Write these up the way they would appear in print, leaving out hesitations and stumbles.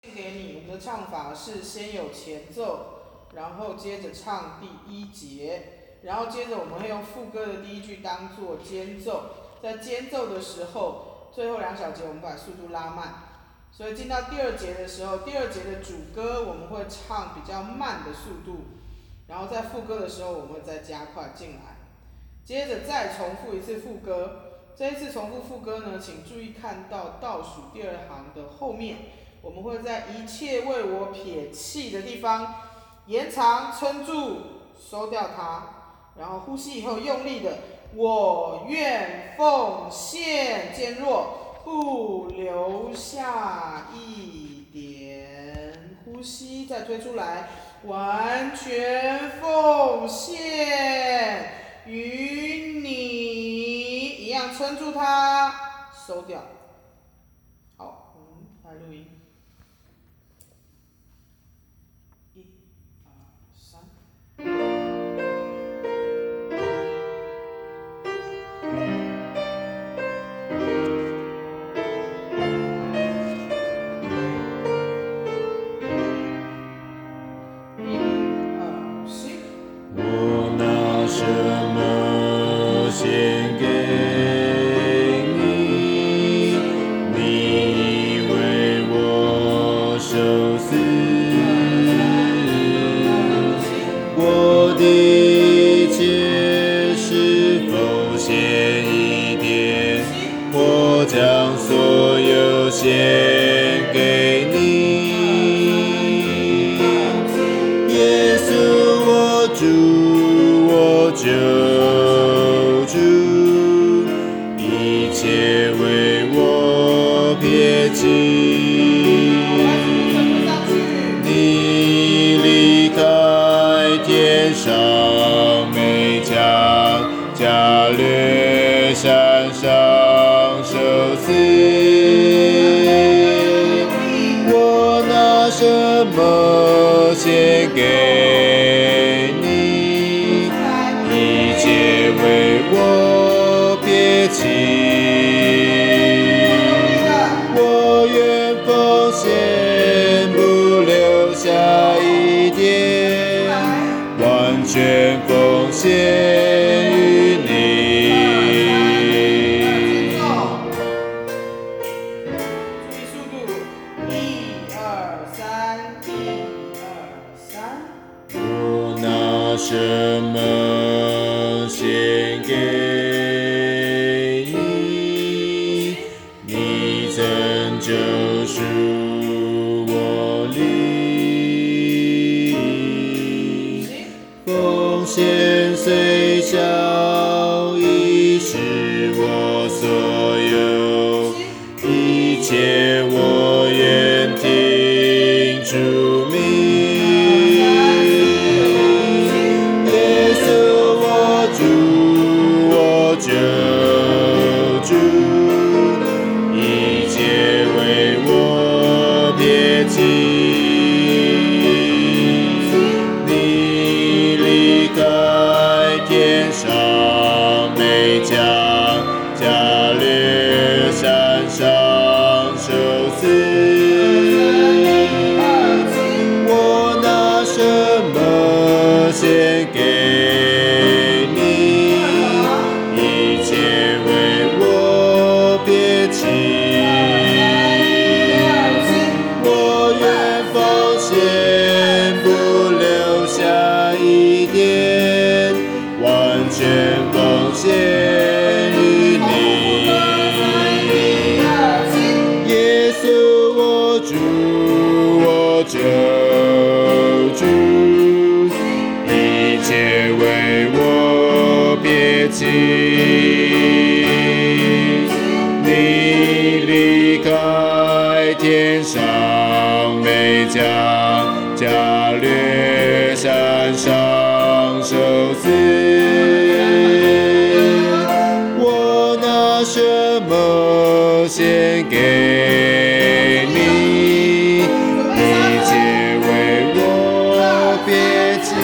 给你，我们的唱法是先有前奏，然后接着唱第1节，然后接着我们会用副歌的第1句当做间奏，在间奏的时候，最后2小节我们把速度拉慢，所以进到第2节的时候，第2节的主歌我们会唱比较慢的速度，然后在副歌的时候我们会再加快进来，接着再重复一次副歌。这一次重复副歌呢，请注意看到倒数第2行的后面，我们会在一切为我撇弃的地方延长撑住，收掉它，然后呼吸以后用力的，我愿奉献渐弱，不留下一点，呼吸再推出来，完全奉献于你，一样撑住它，收掉。好，我们来录音。1、2、3。 我拿什么献给你？你为我受死，我的一切是否献一点？我将所有献给你。主，我救主，一切为我撇弃。你离开天上美江，加略山上受死。我拿什么献给你？一切为我撇弃，我愿奉献，不留下一点，完全奉献于你。 注意速度，1、2、3，1、2、3。 我拿什么献给你？你曾救赎我灵，奉献虽小，已是我所有，一切我愿听主命。救主，一切为我撇弃。你离开天上美江，加略山上受死。我拿什么献给你？一切为我撇弃，我愿奉献，不留下一点，完全奉献于你。耶稣，我主，我救主，一切为我撇弃。你离开天上美江，加略山上受死。我拿什么献给你？一切为我撇弃。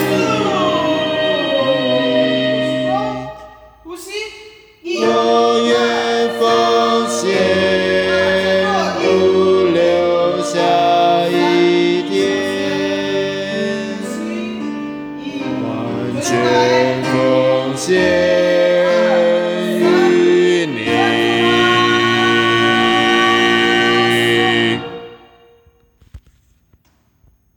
呼吸， 我愿奉献，不留下一全奉献。